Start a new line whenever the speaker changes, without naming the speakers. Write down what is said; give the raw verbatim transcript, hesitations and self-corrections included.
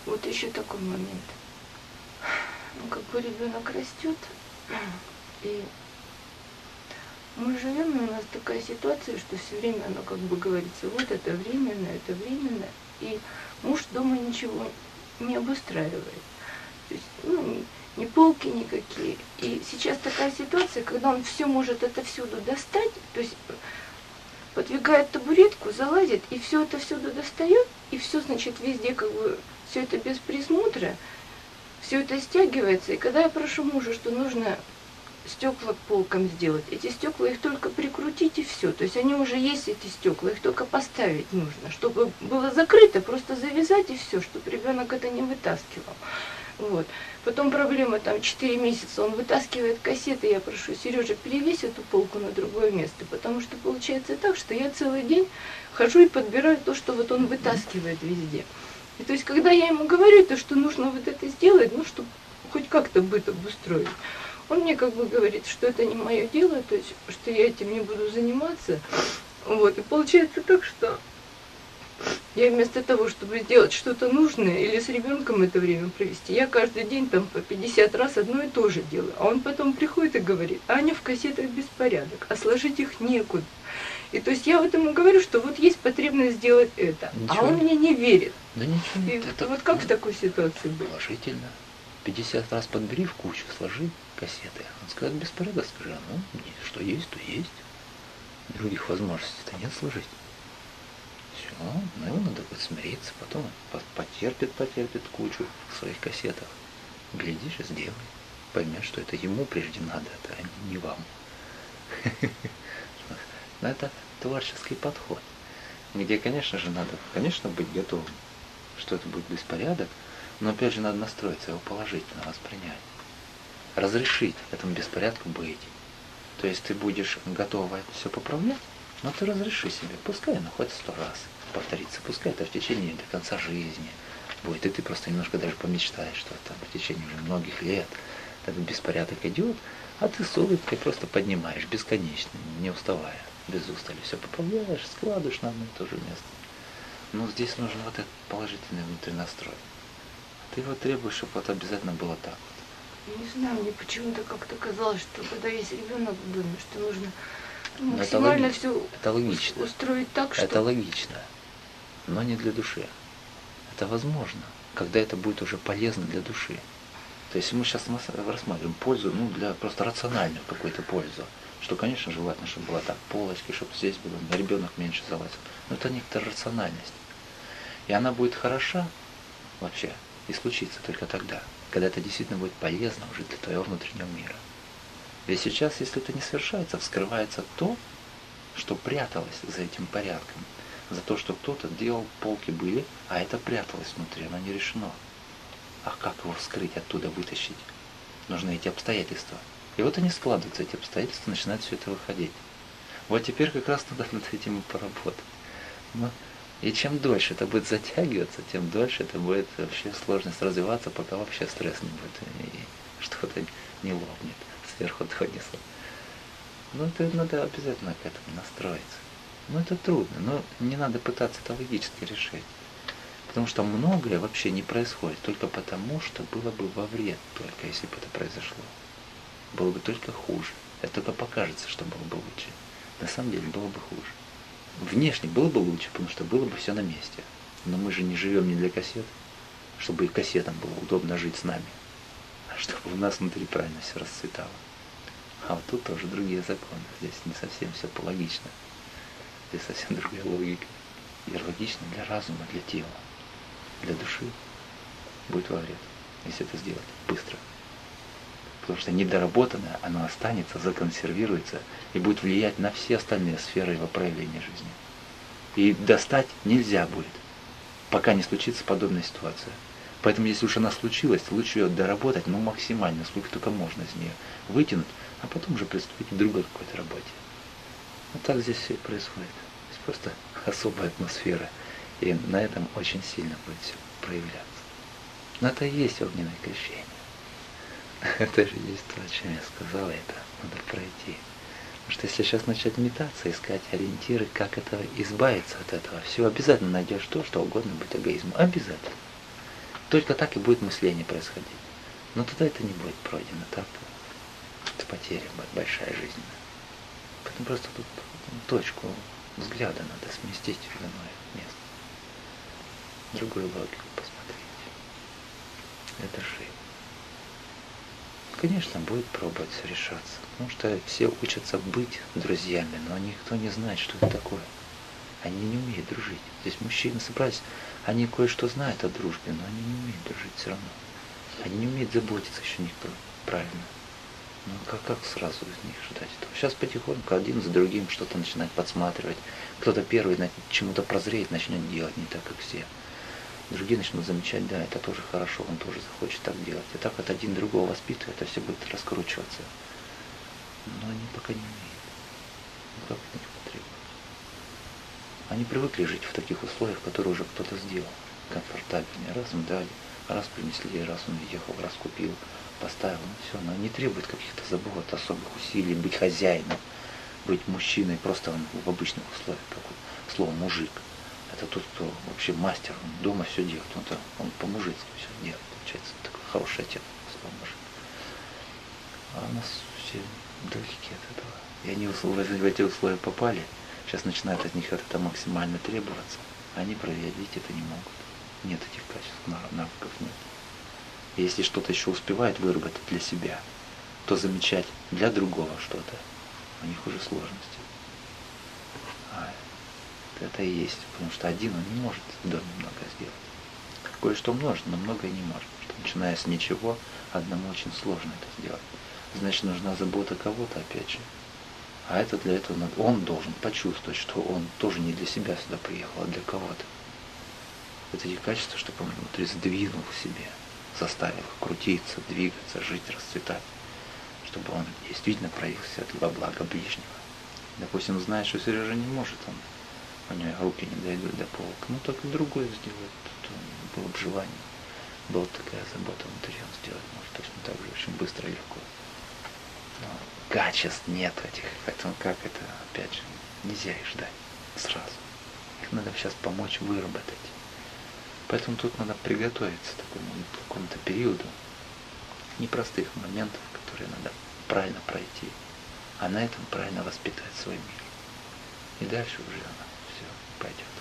Вот еще такой момент. Ну, как бы ребенок растет, и мы живем, и у нас такая ситуация, что все время оно как бы говорится, вот это временно, это временно, и муж дома ничего не обустраивает. То есть, ну, ни, ни полки никакие. И сейчас такая ситуация, когда он все может это всюду достать, то есть подвигает табуретку, залазит, и все это всюду достает, и все, значит, везде как бы, все это без присмотра, все это стягивается. И когда я прошу мужа, что нужно стекла к полкам сделать, эти стекла их только прикрутить и все. То есть они уже есть, эти стекла, их только поставить нужно, чтобы было закрыто, просто завязать и все, чтобы ребенок это не вытаскивал. Вот. Потом проблема, там четыре месяца он вытаскивает кассеты, я прошу, Сережа, перевесь эту полку на другое место, потому что получается так, что я целый день хожу и подбираю то, что вот он вытаскивает везде. И то есть, когда я ему говорю, то, что нужно вот это сделать, ну, чтобы хоть как-то быт обустроить, он мне как бы говорит, что это не мое дело, то есть, что я этим не буду заниматься. Вот. И получается так, что я вместо того, чтобы сделать что-то нужное или с ребенком это время провести, я каждый день там по пятьдесят раз одно и то же делаю. А он потом приходит и говорит, Аня, в кассетах беспорядок, а сложить их некуда. И то есть я вот ему говорю, что вот есть потребность сделать это, ничего. А он мне не верит.
Да ничего.
И это, вот как ну, в такой ситуации быть?
Положительно. пятьдесят раз подбери в кучу, сложи кассеты. Он скажет, беспорядок, скажи, а ну, что есть, то есть. Других возможностей-то нет сложить. Все, ну его надо будет смириться, потом потерпит, потерпит кучу в своих кассетах. Глядишь и сделай. Поймешь, что это ему прежде надо, а не вам. Но это творческий подход, где, конечно же, надо, конечно, быть готовым, что это будет беспорядок, но опять же надо настроиться, его положительно воспринять. Разрешить этому беспорядку быть. То есть ты будешь готова это все поправлять, но ты разреши себе, пускай оно хоть сто раз повторится, пускай это в течение до конца жизни будет, и ты просто немножко даже помечтаешь, что это в течение уже многих лет этот беспорядок идет, а ты с улыбкой просто поднимаешь бесконечно, не уставая, без устали все поправляешь, складываешь на одно и то же место. Но здесь нужен вот этот положительный внутренний настрой. Ты его требуешь, чтобы вот обязательно было так вот.
Не знаю, мне почему-то как-то казалось, что когда есть ребенок в доме, что нужно максимально это все
это логично.
устроить так, что...
Это логично, но не для души. Это возможно, когда это будет уже полезно для души. То есть мы сейчас рассматриваем пользу, ну, для просто рациональную какую-то пользу. Что, конечно, желательно, чтобы была так полочки, чтобы здесь было, на ребенок меньше залазил. Но это некоторая рациональность. И она будет хороша вообще и случится только тогда, когда это действительно будет полезно уже для твоего внутреннего мира. Ведь сейчас, если это не совершается, вскрывается то, что пряталось за этим порядком. За то, что кто-то делал, полки были, а это пряталось внутри, оно не решено. А как его вскрыть, оттуда вытащить? Нужны эти обстоятельства. И вот они складываются, эти обстоятельства, начинают все это выходить. Вот теперь как раз надо над этим и поработать. Ну, и чем дольше это будет затягиваться, тем дольше это будет вообще сложность развиваться, пока вообще стресс не будет, и что-то не лопнет, сверху донесло. Ну, это надо обязательно к этому настроиться. Ну, это трудно, но не надо пытаться это логически решить. Потому что многое вообще не происходит только потому, что было бы во вред только, если бы это произошло. Было бы только хуже. Это только покажется, что было бы лучше. На самом деле было бы хуже. Внешне было бы лучше, потому что было бы все на месте. Но мы же не живем не для кассет, чтобы и кассетам было удобно жить с нами, а чтобы у нас внутри правильно все расцветало. А вот тут тоже другие законы. Здесь не совсем все логично. Здесь совсем другая логика. И логично для разума, для тела. Для души будет во вред, если это сделать быстро. Потому что недоработанное, оно останется, законсервируется и будет влиять на все остальные сферы его проявления жизни. И достать нельзя будет, пока не случится подобная ситуация. Поэтому, если уж она случилась, лучше ее доработать, ну, максимально, сколько только можно из нее вытянуть, а потом уже приступить к другой какой-то работе. Вот так здесь все и происходит. Здесь просто особая атмосфера. И на этом очень сильно будет все проявляться. Но это и есть огненное крещение. Это же есть то, о чем я сказал, это надо пройти. Потому что если сейчас начать метаться, искать ориентиры, как это избавиться от этого, все обязательно найдешь то, что угодно быть эгоизмом. Обязательно. Только так и будет мышление происходить. Но тогда это не будет пройдено, так это потеря большая жизненная. Поэтому просто тут точку взгляда надо сместить в иное место. Другую логику посмотреть. Это жизнь. Конечно, будет пробовать решаться. Потому что все учатся быть друзьями, но никто не знает, что это такое. Они не умеют дружить. Здесь мужчины собрались, они кое-что знают о дружбе, но они не умеют дружить все равно. Они не умеют заботиться еще никто правильно. Ну как, как сразу из них ждать этого? Сейчас потихоньку один за другим что-то начинает подсматривать. Кто-то первый чему-то прозреет, начнет делать не так, как все. Другие начнут замечать, да, это тоже хорошо, он тоже захочет так делать. И так вот один другого воспитывает, это все будет раскручиваться. Но они пока не умеют. Ну как от них потребовать? Они привыкли жить в таких условиях, которые уже кто-то сделал. Комфортабельнее. Раз им дали, раз принесли, раз он въехал, раз купил, поставил, ну все. Но не требует каких-то забот, особых усилий, быть хозяином, быть мужчиной, просто он в обычных условиях, как вот слово мужик. Это тот, кто вообще мастер, он дома все делает, он, он по-мужицки все делает, получается, такой хороший отец, слово мужик. А у нас все далеки от этого. И они в эти условия попали, сейчас начинают от них это максимально требоваться, они проявить это не могут. Нет этих качеств, навыков нет. И если что-то еще успевают выработать для себя, то замечать для другого что-то, у них уже сложности. А это и есть, потому что один он не может в доме много сделать. Кое-что может, но многое не может. Потому что начиная с ничего, одному очень сложно это сделать. Значит, нужна забота кого-то, опять же. А это для этого надо, он должен почувствовать, что он тоже не для себя сюда приехал, а для кого-то. Это эти качества, чтобы он внутри сдвинул в себе, заставил их крутиться, двигаться, жить, расцветать. Чтобы он действительно проявился во благо ближнего. Допустим, знает, что Сережа не может, он, у него руки не дойдут до полок, ну так и другое сделает. Тут было бы желание, была бы такая забота внутри, он сделать может точно так же, очень быстро и легко. Но качеств нет этих, поэтому как это, опять же, нельзя их ждать сразу. Их надо сейчас помочь выработать. Поэтому тут надо приготовиться к такому какому-то периоду непростых моментов, которые надо правильно пройти, а на этом правильно воспитать свой мир. И дальше уже она все пойдет.